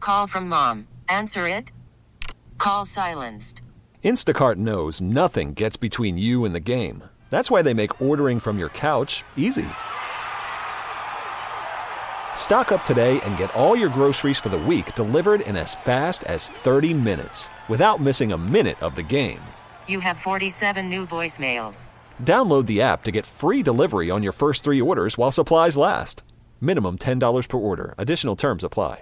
Call from mom. Answer it. Call silenced. Instacart knows nothing gets between you and the game. That's why they make ordering from your couch easy. Stock up today and get all your groceries for the week delivered in as fast as 30 minutes without missing a minute of the game. You have 47 new voicemails. Download the app to get free delivery on your first 3 orders while supplies last. Minimum $10 per order. Additional terms apply.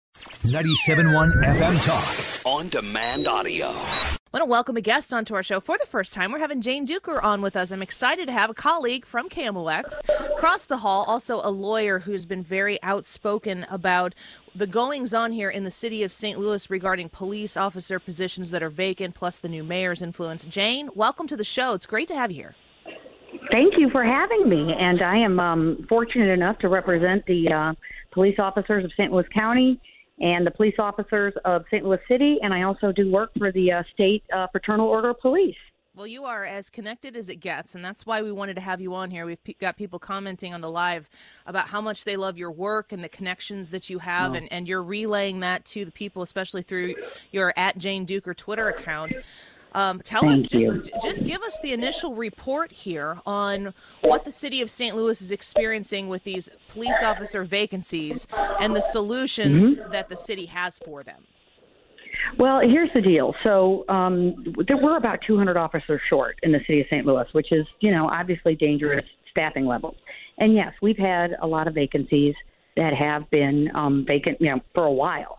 97.1 FM Talk. On demand audio. I want to welcome a guest onto our show for the first time. We're having Jane Duker on with us. I'm excited to have a colleague from KMOX. Across the hall, also a lawyer who's been very outspoken about the goings-on here in the city of St. Louis regarding police officer positions that are vacant, plus the new mayor's influence. Jane, welcome to the show. It's great to have you here. Thank you for having me, and I am fortunate enough to represent the police officers of St. Louis County and the police officers of St. Louis City, and I also do work for the state Fraternal Order of Police. Well, you are as connected as it gets, and that's why we wanted to have you on here. We've got people commenting on the live about how much they love your work and the connections that you have, and you're relaying that to the people, especially through your @JaneDuker Twitter account. Just give us the initial report here on what the city of St. Louis is experiencing with these police officer vacancies and the solutions that the city has for them. Well, here's the deal. So there were about 200 officers short in the city of St. Louis, which is, obviously dangerous staffing levels. And yes, we've had a lot of vacancies that have been vacant, for a while.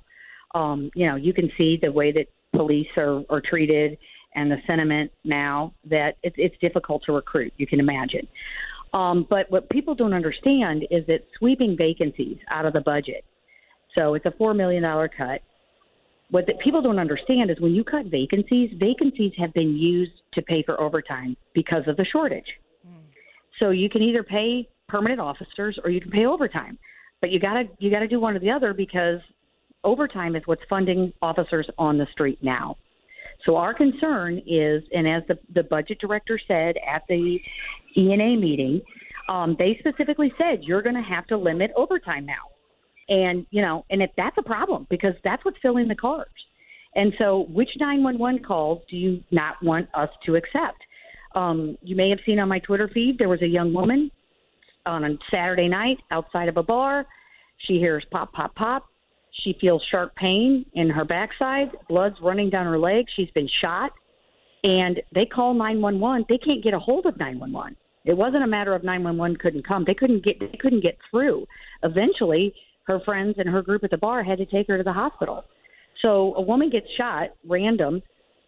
You can see the way that police are treated and the sentiment now that it's difficult to recruit, you can imagine. But what people don't understand is that sweeping vacancies out of the budget, so it's a $4 million cut. What people don't understand is when you cut vacancies have been used to pay for overtime because of the shortage. So you can either pay permanent officers or you can pay overtime. But you gotta do one or the other because overtime is what's funding officers on the street now. So our concern is, and as the budget director said at the ENA meeting, they specifically said you're going to have to limit overtime now. And, and if that's a problem, because that's what's filling the cars. And so which 911 calls do you not want us to accept? You may have seen on my Twitter feed, there was a young woman on a Saturday night outside of a bar. She hears pop, pop, pop. She feels sharp pain in her backside, blood's running down her leg. She's been shot, and they call 911. They can't get a hold of 911. It wasn't a matter of 911 couldn't come. They couldn't get through. Eventually, her friends and her group at the bar had to take her to the hospital. So a woman gets shot, random,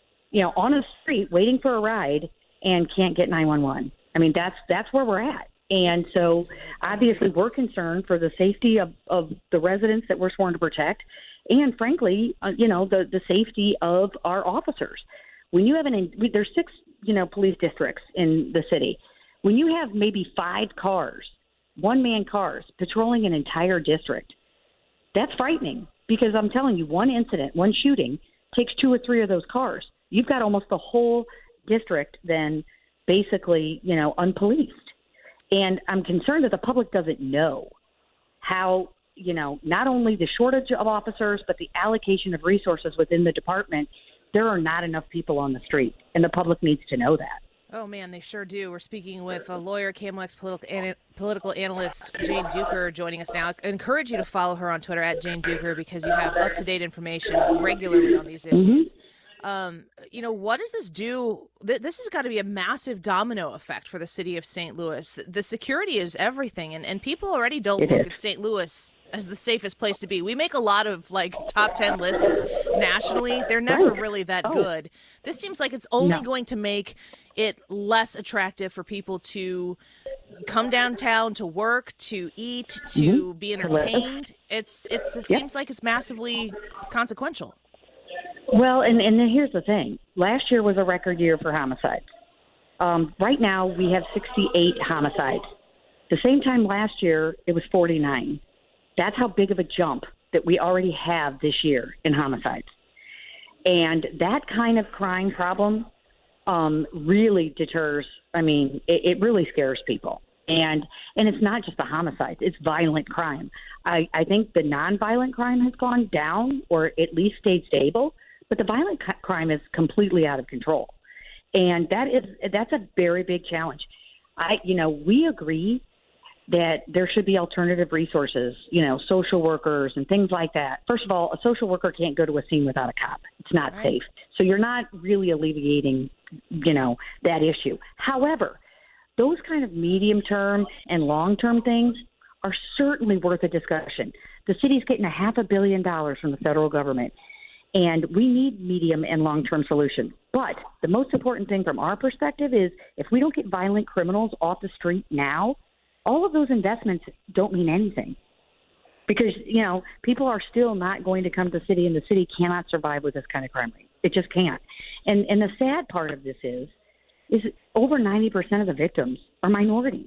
on a street waiting for a ride, and can't get 911. I mean, that's where we're at. And so, obviously, we're concerned for the safety of the residents that we're sworn to protect and, frankly, the safety of our officers. When you have there's 6, police districts in the city. When you have maybe 5 cars, one-man cars, patrolling an entire district, that's frightening because I'm telling you, one incident, one shooting takes 2 or 3 of those cars. You've got almost the whole district then basically, unpoliced. And I'm concerned that the public doesn't know how, not only the shortage of officers, but the allocation of resources within the department. There are not enough people on the street, and the public needs to know that. Oh, man, they sure do. We're speaking with a lawyer, KMOX political analyst, Jane Duker, joining us now. I encourage you to follow her on Twitter @JaneDuker because you have up-to-date information regularly on these issues. What does this do? This has got to be a massive domino effect for the city of St. Louis. The security is everything, and people already don't look at St. Louis as the safest place to be. We make a lot of top 10 lists nationally. They're never really that good. This seems like it's only going to make it less attractive for people to come downtown to work, to eat, to be entertained. It seems like it's massively consequential. Well, and here's the thing. Last year was a record year for homicides. Right now, we have 68 homicides. The same time last year, it was 49. That's how big of a jump that we already have this year in homicides. And that kind of crime problem really deters, it really scares people. And it's not just the homicides, it's violent crime. I think the nonviolent crime has gone down or at least stayed stable, but the violent crime is completely out of control. And that's a very big challenge. We agree that there should be alternative resources, social workers and things like that. First of all, a social worker can't go to a scene without a cop. It's not safe. So you're not really alleviating, that issue. However, those kind of medium-term and long-term things are certainly worth a discussion. The city's getting $500 million from the federal government, and we need medium and long-term solutions. But the most important thing from our perspective is if we don't get violent criminals off the street now, all of those investments don't mean anything. Because, people are still not going to come to the city, and the city cannot survive with this kind of crime rate. It just can't. And the sad part of this is over 90% of the victims are minorities.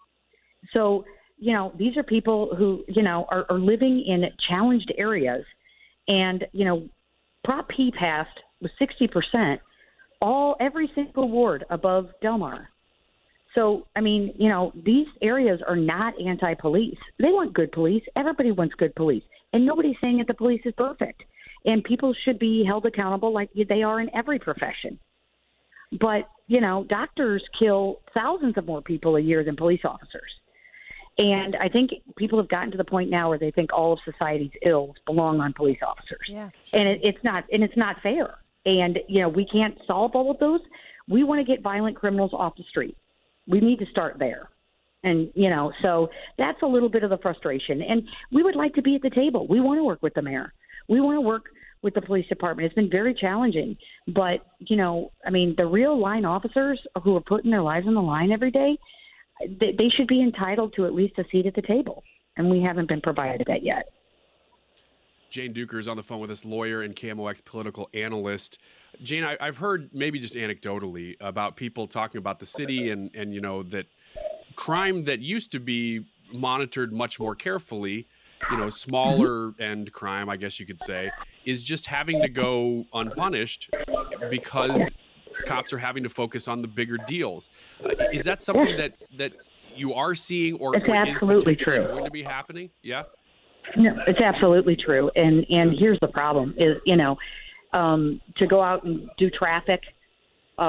So, these are people who, are living in challenged areas. And, Prop P passed with 60%, every single ward above Del Mar. So, these areas are not anti-police. They want good police. Everybody wants good police. And nobody's saying that the police is perfect. And people should be held accountable like they are in every profession. But, doctors kill thousands of more people a year than police officers. And I think people have gotten to the point now where they think all of society's ills belong on police officers. Yeah, sure. And it's not fair. And, we can't solve all of those. We want to get violent criminals off the street. We need to start there. And, so that's a little bit of the frustration. And we would like to be at the table. We want to work with the mayor. We want to work with the police department. It's been very challenging. But, the real line officers who are putting their lives on the line every day, they should be entitled to at least a seat at the table. And we haven't been provided that yet. Jane Duker is on the phone with us, lawyer and KMOX political analyst. Jane, I've heard maybe just anecdotally about people talking about the city and that crime that used to be monitored much more carefully, smaller end crime, I guess you could say, is just having to go unpunished because cops are having to focus on the bigger deals. Is that something that you are seeing or it's absolutely is true. Going to be happening? Yeah. No, it's absolutely true. And here's the problem is, to go out and do traffic. You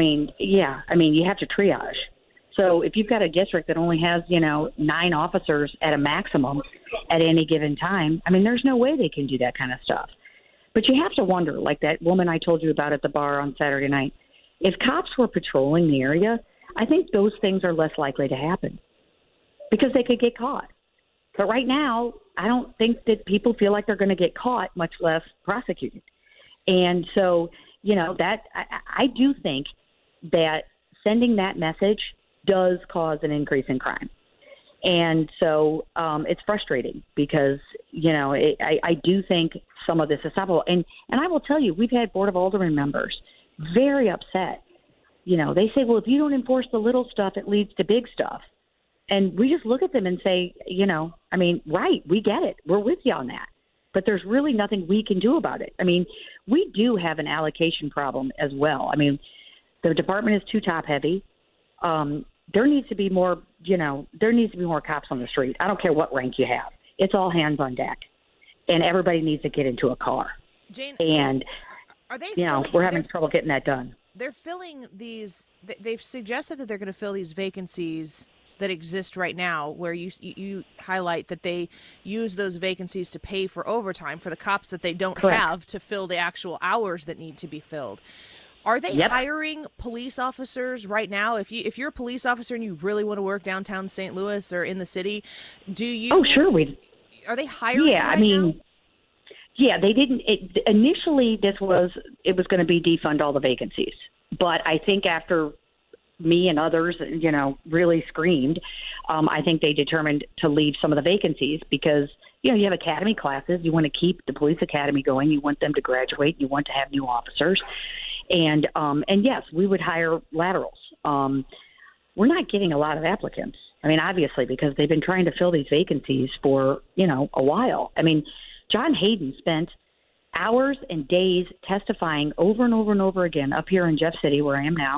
have to triage. So if you've got a district that only has, 9 officers at a maximum at any given time, there's no way they can do that kind of stuff. But you have to wonder, like that woman I told you about at the bar on Saturday night, if cops were patrolling the area, I think those things are less likely to happen because they could get caught. But right now, I don't think that people feel like they're going to get caught, much less prosecuted. And so, that I do think that sending that message does cause an increase in crime. And so it's frustrating because, I do think some of this is stoppable. And I will tell you, we've had Board of Aldermen members very upset. They say, well, if you don't enforce the little stuff, it leads to big stuff. And we just look at them and say, right, we get it. We're with you on that. But there's really nothing we can do about it. We do have an allocation problem as well. The department is too top heavy. There needs to be more, more cops on the street. I don't care what rank you have. It's all hands on deck. And everybody needs to get into a car. Jane, and, are they we're having trouble getting that done. They're filling these, they've suggested that they're going to fill these vacancies that exist right now, where you highlight that they use those vacancies to pay for overtime for the cops that they don't Correct. have to fill the actual hours that need to be filled. Are they hiring police officers right now? If you're a police officer and you really want to work downtown St. Louis or in the city, do you? Oh, sure. Are they hiring? Yeah, right now? Yeah, they didn't. Initially, it was going to be defund all the vacancies, but I think after me and others, really screamed, I think they determined to leave some of the vacancies because, you have academy classes. You want to keep the police academy going. You want them to graduate. You want to have new officers. And yes, we would hire laterals. We're not getting a lot of applicants. Obviously, because they've been trying to fill these vacancies for, a while. John Hayden spent hours and days testifying over and over and over again up here in Jeff City, where I am now.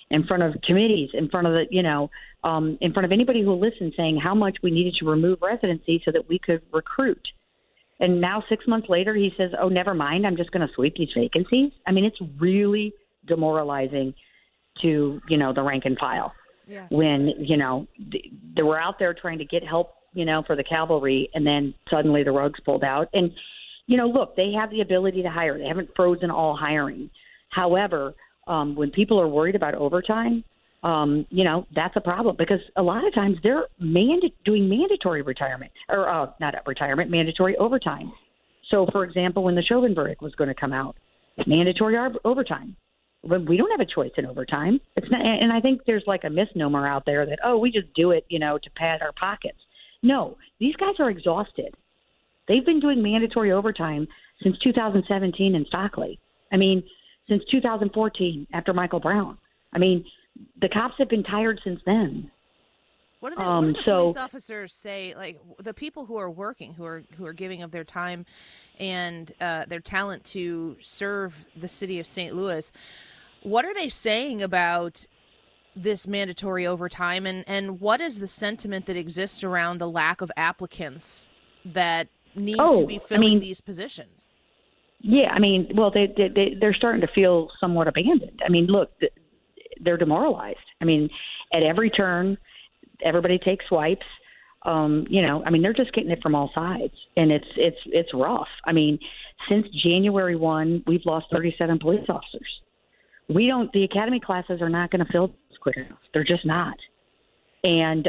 in front of committees, in front of the, in front of anybody who listened, saying how much we needed to remove residency so that we could recruit. And now 6 months later, he says, oh, never mind, I'm just going to sweep these vacancies. I mean, it's really demoralizing to, the rank and file. Yeah. When, they were out there trying to get help, for the cavalry, and then suddenly the rug's pulled out. And, look, they have the ability to hire. They haven't frozen all hiring. However, when people are worried about overtime, that's a problem, because a lot of times they're doing mandatory retirement or mandatory overtime. So, for example, when the Chauvin verdict was going to come out, mandatory overtime. We don't have a choice in overtime. It's not, and I think there's like a misnomer out there that, we just do it, to pad our pockets. No, these guys are exhausted. They've been doing mandatory overtime since 2017 in Stockley. I mean, since 2014 after Michael Brown. I mean, the cops have been tired since then. What do the police officers say? Like, the people who are working, who are giving of their time and their talent to serve the city of St. Louis, what are they saying about this mandatory overtime, and what is the sentiment that exists around the lack of applicants that need to be filling these positions? Yeah, I mean, well, they're starting to feel somewhat abandoned. I mean, look, they're demoralized. I mean, at every turn, everybody takes swipes. They're just getting it from all sides, and it's rough. I mean, since January 1, we've lost 37 police officers. The academy classes are not going to fill this quick enough. They're just not. And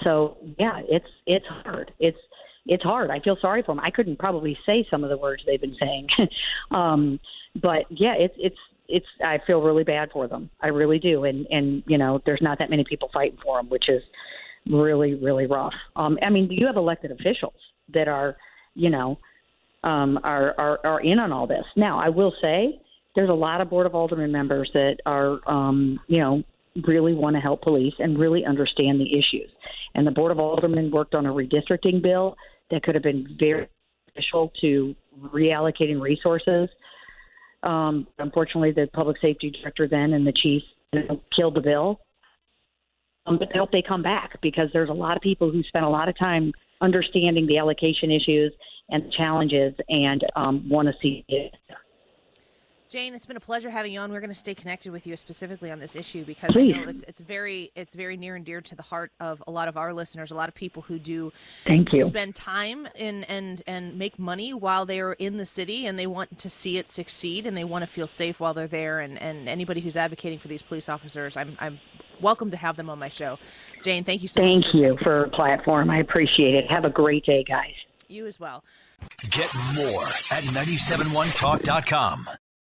it's hard. It's hard. I feel sorry for them. I couldn't probably say some of the words they've been saying. But yeah, I feel really bad for them. I really do. And there's not that many people fighting for them, which is really, really rough. You have elected officials that are in on all this. Now, I will say there's a lot of Board of Aldermen members that are, really want to help police and really understand the issues. And the Board of Aldermen worked on a redistricting bill that could have been very beneficial to reallocating resources. Unfortunately, the public safety director then and the chief killed the bill. But I hope they come back, because there's a lot of people who spent a lot of time understanding the allocation issues and challenges and want to see it. Jane, it's been a pleasure having you on. We're going to stay connected with you specifically on this issue, because I know it's very near and dear to the heart of a lot of our listeners, a lot of people who do spend time and make money while they're in the city, and they want to see it succeed, and they want to feel safe while they're there. And anybody who's advocating for these police officers, I'm welcome to have them on my show. Jane, thank you so much. Thank you for a platform. I appreciate it. Have a great day, guys. You as well. Get more at 971talk.com.